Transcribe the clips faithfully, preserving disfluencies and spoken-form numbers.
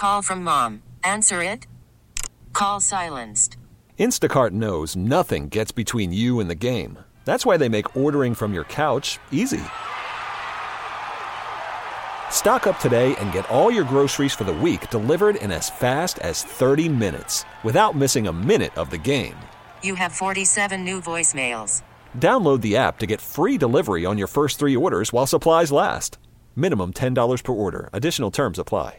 call from mom. Answer it. Call silenced. Instacart knows nothing gets between you and the game. That's why they make ordering from your couch easy. Stock up today and get all your groceries for the week delivered in as fast as thirty minutes without missing a minute of the game. You have forty-seven new voicemails. Download the app to get free delivery on your first three orders while supplies last. Minimum ten dollars per order. Additional terms apply.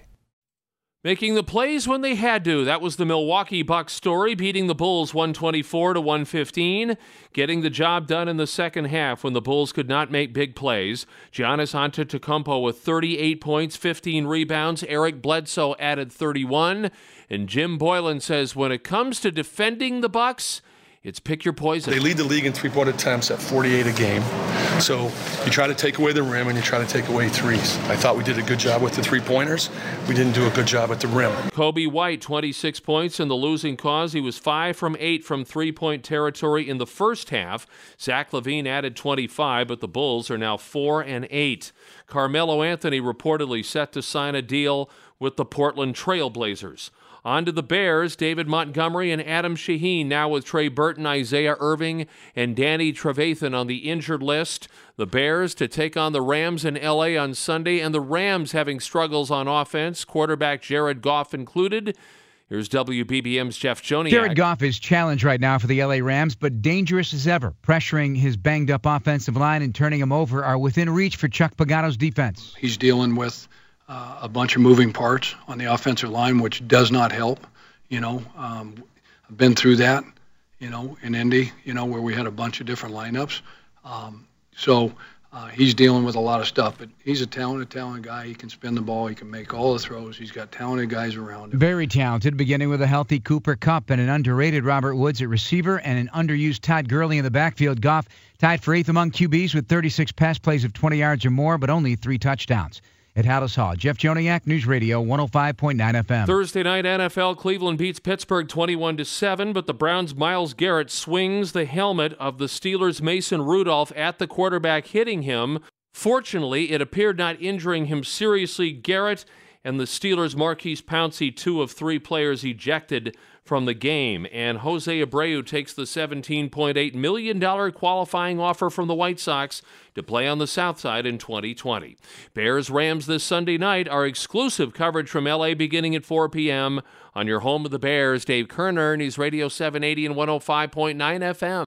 Making the plays when they had to. That was the Milwaukee Bucks story, beating the Bulls one twenty-four to one fifteen, getting the job done in the second half when the Bulls could not make big plays. Giannis Antetokounmpo with thirty-eight points, fifteen rebounds. Eric Bledsoe added thirty-one. And Jim Boylan says when it comes to defending the Bucks, it's pick your poison. They lead the league in three-point attempts at forty-eight a game. So you try to take away the rim and you try to take away threes. I thought we did a good job with the three-pointers. We didn't do a good job at the rim. Kobe White, twenty-six points in the losing cause. He was five from eight from three-point territory in the first half. Zach LaVine added twenty-five, but the Bulls are now four and eight. Carmelo Anthony reportedly set to sign a deal with the Portland Trail Blazers. On to the Bears, David Montgomery and Adam Shaheen, now with Trey Burton, Isaiah Irving, and Danny Trevathan on the injured list. The Bears to take on the Rams in L A on Sunday, and the Rams having struggles on offense, quarterback Jared Goff included. Here's W B B M's Jeff Joniak. Jared Goff is challenged right now for the L A Rams, but dangerous as ever. Pressuring his banged-up offensive line and turning him over are within reach for Chuck Pagano's defense. He's dealing with Uh, a bunch of moving parts on the offensive line, which does not help. You know, um, I've been through that, you know, in Indy, you know, where we had a bunch of different lineups. Um, so uh, he's dealing with a lot of stuff, but he's a talented, talented guy. He can spin the ball. He can make all the throws. He's got talented guys around him. Very talented, beginning with a healthy Cooper Kupp and an underrated Robert Woods at receiver and an underused Todd Gurley in the backfield. Goff tied for eighth among Q Bs with thirty-six pass plays of twenty yards or more, but only three touchdowns. At Hallis Hall, Jeff Joniak, News Radio one oh five point nine F M. Thursday night N F L, Cleveland beats Pittsburgh twenty-one to seven, but the Browns' Myles Garrett swings the helmet of the Steelers' Mason Rudolph at the quarterback, hitting him. Fortunately, it appeared not injuring him seriously. Garrett and the Steelers' Marquise Pouncey, two of three players ejected from the game. And Jose Abreu takes the seventeen point eight million dollars qualifying offer from the White Sox to play on the South Side in twenty twenty. Bears-Rams this Sunday night. Our exclusive coverage from L A beginning at four p.m. on your home of the Bears. Dave Kerner, News Radio seven eighty and one oh five point nine F M.